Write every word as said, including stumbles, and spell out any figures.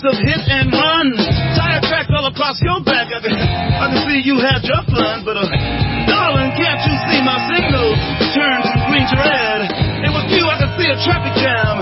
of hit and run. Tire tracks all across your back. I can, I can see you had your fun, but uh, darling, can't you see my signal turn from green to red? It was you, I could see a traffic jam.